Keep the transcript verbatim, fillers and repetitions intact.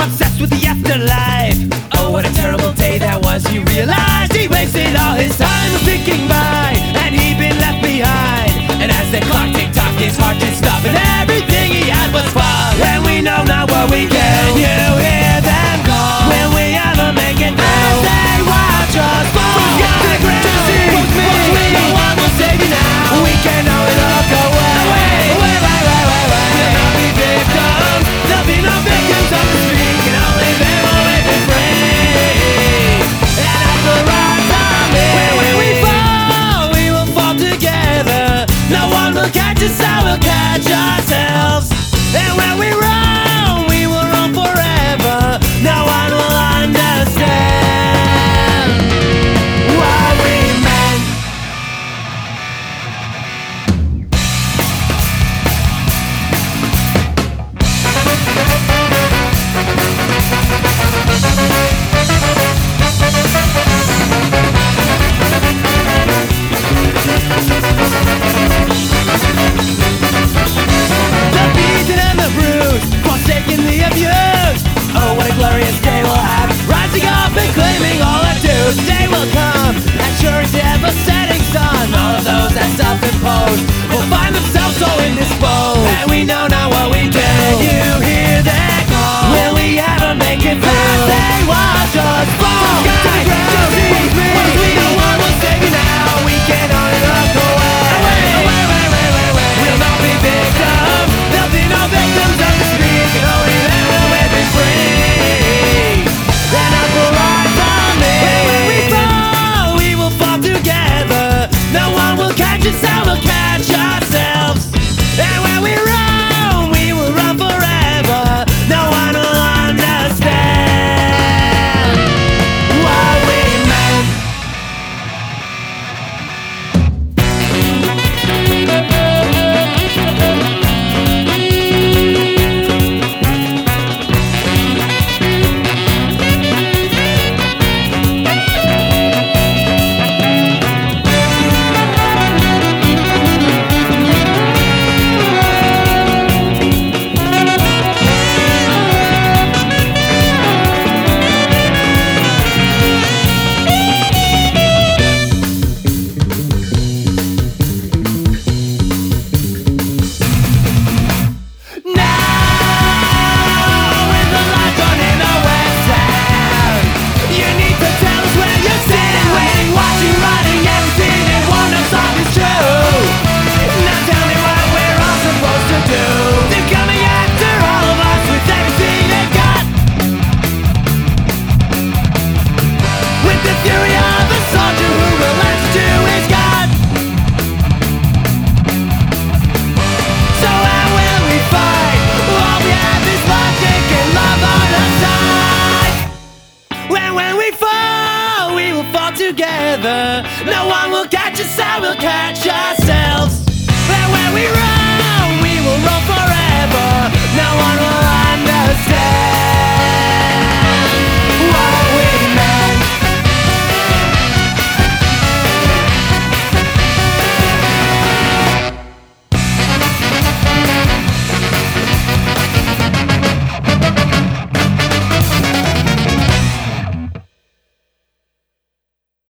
obsessed with the afterlife. Oh, what a terrible day that was. He realized he wasted all his time thinking by, and he'd been left behind. And as the clock ticked-tocked, his heart did stop, and everything he had was fun. And we know not what we can. You hear them call when we ever make it through. As they watch us fall from sky to the ground. Just see, watch me, watch me. No one will save you now. We can know it all go away. Away, away, away, away, away. We'll not be victims. There'll be no victims of the street. Can only live or live and free. And at the right time, when, when we fall, we will fall together. No one will catch us, I will catch ourselves. And when we run, we will run forever. No one will understand what we meant. The beaten and the bruised, forsaken the abused. Oh, what a glorious day we'll have, rising up and claiming all our dues. Day will come, as sure as the ever-setting sun. All of those that self-impose will find themselves so indisposed. And we know not what we do. Can you hear that call? Will we ever make it through? As they watch us fall from sky to the ground. Just see, watch me, watch me. No one will save you now. We can only look away. Away, away, away, away, away, away. We'll not be victims. There'll be no victims of the street. Can only live and live and free. Then up will rise on me. When we fall, we will fall together. No one will catch us, I will catch ourselves. And when we run, we will run forever. No one will understand what we meant. Together, no one will catch us, I will catch